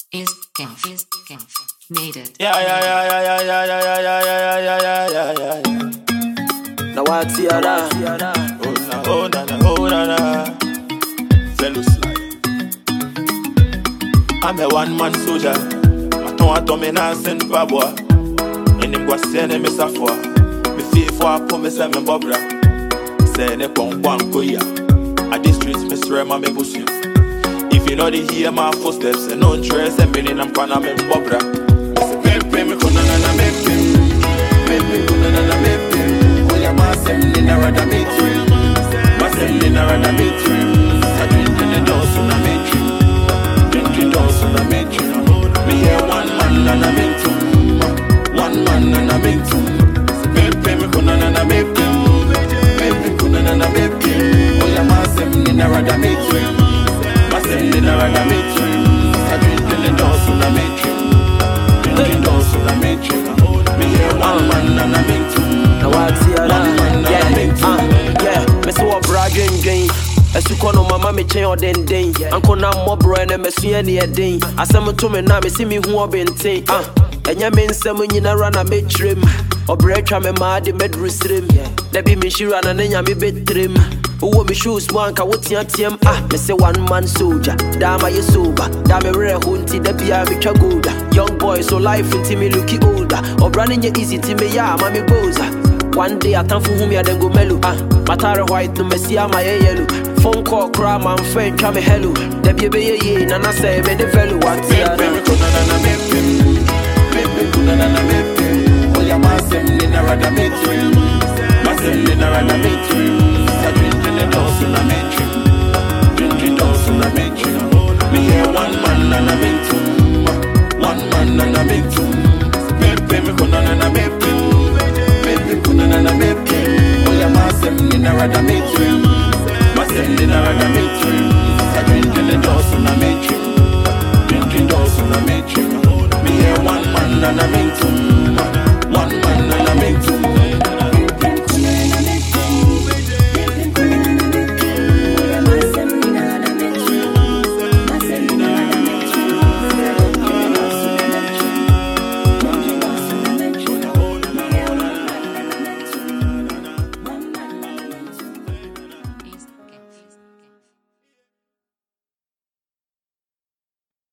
is King. Made it. Yeah. Now what's the other? Oh na. Fellow slide. I'm a one-man soldier. I don't me na send babwa. And him go send me safwa. Me feel for a me say me bobra. Say ne pon koya. At the streets me swear me busu. If you know they hear my footsteps and no dress and meaning I'm gonna me bobra. Pepe me kuna na mepe. Pepe kuna na mepe. Oya masem ni na rada metu. Masem ni na rada metu. I drink in the dance na metu. Drinking dance na metu. Me here one man na metu. One man na metu. Pepe me kuna na mepe. Pepe kuna na mepe. Oya masem ni na rada metu. Masem ni na rada metu. I drink in the dance na metu. Drinking dance na metu. Me here one man na metu. Now what's the other? Yeah, me so a bragging game. As you call no mama me chain or den. Uncle na mo bro and me see any day. As I'm to me now, me see me who have been ting. And ya mean some when you run a bit trim. Or break me mad the bedroom stream. There be me she run and then ya me bit trim. Who want me shoes man ka what ya team? Me say one man soldier. Damn you sober. Damn me rare hunty the be me chagoda. Young boy so life into me looking older. Or running you easy to me ya mommy boza. One day I can't fool me and then go melu. Matara white no messy my yellow. Phone call cry man friend try me hello. The baby ye nana say me the fellow what's the other? Pepe kuna na mepe. Oya masem ni na rada metu. Masem ni na rada metu. I drink in the dance na metu. Drinking dance na metu. Me here one man na metu. One man na metu. Pepe me kuna na mepe. Pepe kuna na mepe. Oya masem ni na rada metu.